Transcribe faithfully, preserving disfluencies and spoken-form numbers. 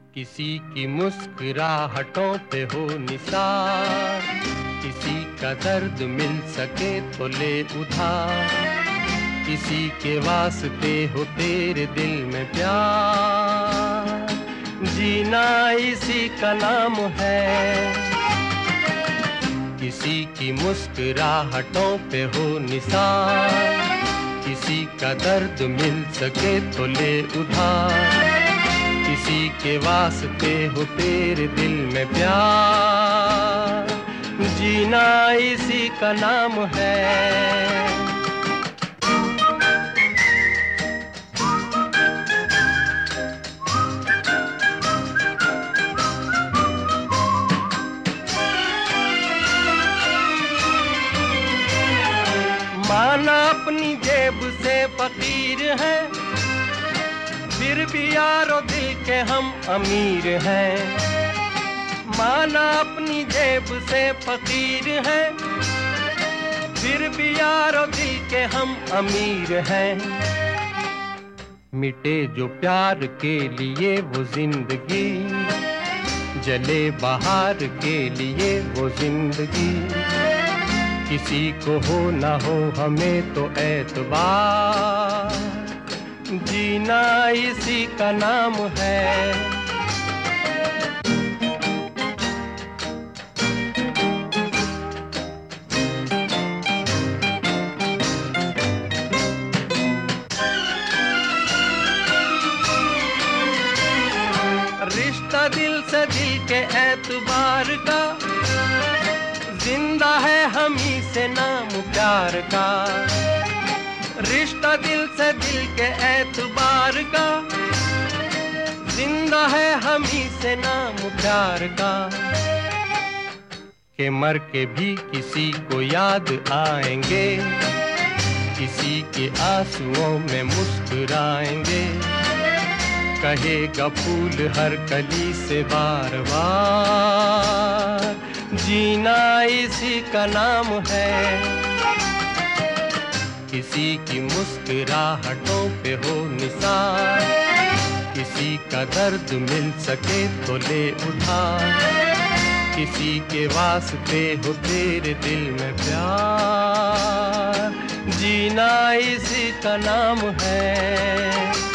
किसी की मुस्कुराहटों पे हो निसार, किसी का दर्द मिल सके तो ले उधार, किसी के वास्ते हो तेरे दिल में प्यार, जीना इसी का नाम है। किसी की मुस्कुराहटों पे हो निसार, किसी का दर्द मिल सके तो ले उधार, किसी के वास्ते हो तेरे दिल में प्यार, जीना इसी का नाम है। माना अपनी जेब से फकीर है, फिर भी यारो दिल के हम अमीर हैं। माना अपनी जेब से फकीर है, फिर भी यारो दिल के हम अमीर हैं। मिटे जो प्यार के लिए वो जिंदगी, जले बहार के लिए वो जिंदगी, किसी को हो ना हो हमें तो एतबार, जीना इसी का नाम है। रिश्ता दिल से दिल के एतबार का, जिंदा है हम ही से नाम प्यार का। रिश्ता दिल से दिल के एतबार का, जिंदा है हम ही से नाम प्यार का। के मर के भी किसी को याद आएंगे, किसी के आंसुओं में मुस्कुराएंगे, कहेगा फूल हर कली से बार बार, जीना इसी का नाम है। किसी की मुस्कुराहटों पे हो निसार, किसी का दर्द मिल सके तो ले उधार, किसी के वास्ते हो तेरे दिल में प्यार, जीना इसी का नाम है।